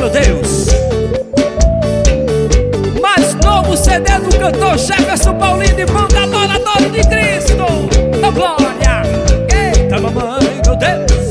meu Deus. Mais novo CD do cantor Jefferson Paulinho e banda Adoradores de Cristo. Oh glória, eita mamãe, meu Deus.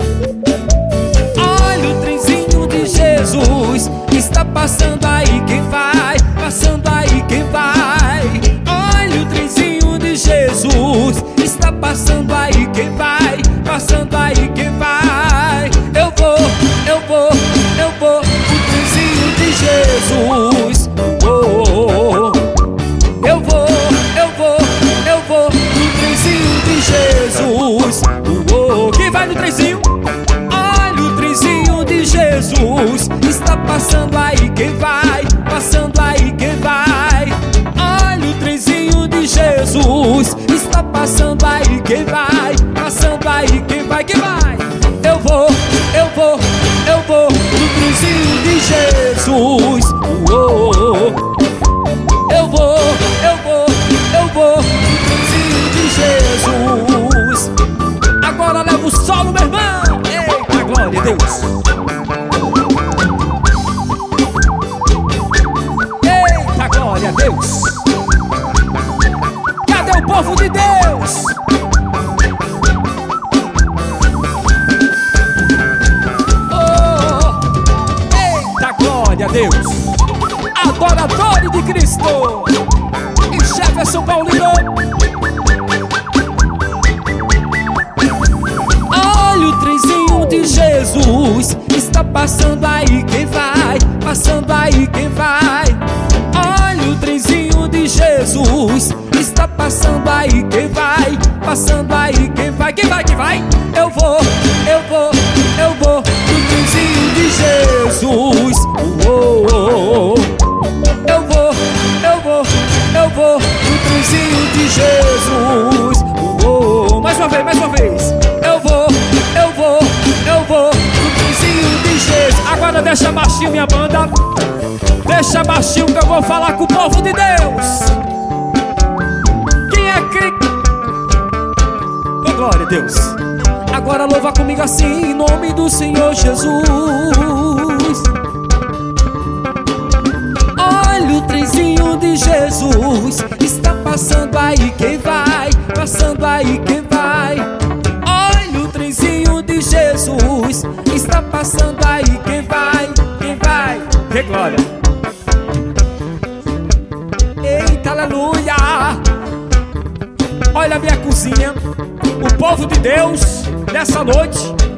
Olha o trenzinho de Jesus, está passando aí quem vai, passando aí quem vai. Olha o trenzinho de Jesus, está passando aí quem vai, passando aí quem vai. Eu vou, eu vou, eu vou, o trenzinho de Jesus. Oh, oh, oh. Eu vou, eu vou, eu vou, o trenzinho de Jesus. Oh, oh. Quem vai no trenzinho? Olha o trenzinho de Jesus, está passando aí quem vai, passando aí quem vai. Olha o trenzinho de Jesus, está passando aí quem vai, passando aí quem vai, quem vai. Eu vou, eu vou, eu vou, no trenzinho de Jesus. Oh, oh, oh. Eu vou, eu vou, eu vou, no trenzinho de Jesus. Agora leva o solo, meu irmão. Eita, glória a Deus. Eita, glória a Deus. Cadê o povo de Deus? Oh, eita, glória a Deus. Adoradores de Cristo e Jefferson Paulinho. Olha o trenzinho de Jesus, está passando aí quem vai, passando aí quem vai. Olha o trenzinho de Jesus, está passando aí quem vai, passando aí quem vai, quem vai, quem vai. Eu vou, eu vou, eu vou, no trenzinho de Jesus. Oh, oh, oh. Eu vou, eu vou, eu vou, no trenzinho de Jesus. Oh, oh. Mais uma vez, mais uma vez. Eu vou, eu vou, eu vou, no trenzinho de Jesus. Agora deixa baixinho minha banda. Deixa baixinho que eu vou falar com o povo de Deus. Quem é crente? Oh, glória a Deus. Agora louva comigo assim, em nome do Senhor Jesus. Olha o trenzinho de Jesus, está passando aí quem vai, passando aí quem vai. Olha o trenzinho de Jesus, está passando aí quem vai, quem vai. Que glória. Eita, aleluia. Olha a minha cozinha, o povo de Deus nessa noite.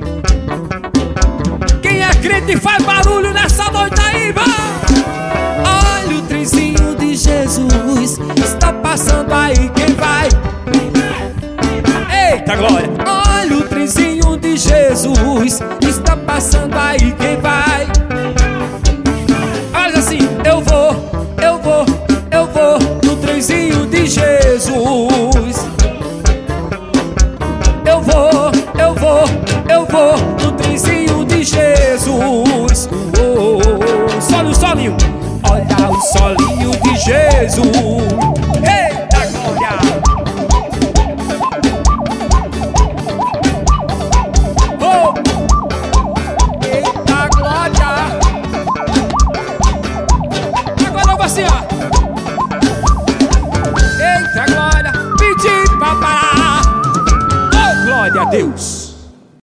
Quem é crente faz barulho nessa noite aí, vai. Olha o trenzinho de Jesus, está passando aí quem vai. Eita glória. Olha o trenzinho de Jesus, está passando aí quem vai. Olha assim, eu vou, eu vou, eu vou, no trenzinho de Jesus. Eu vou, eu vou, eu vou, no trenzinho de Jesus. Oh, oh, oh. Sobe o solinho. Olha o solinho de Jesus. Ei!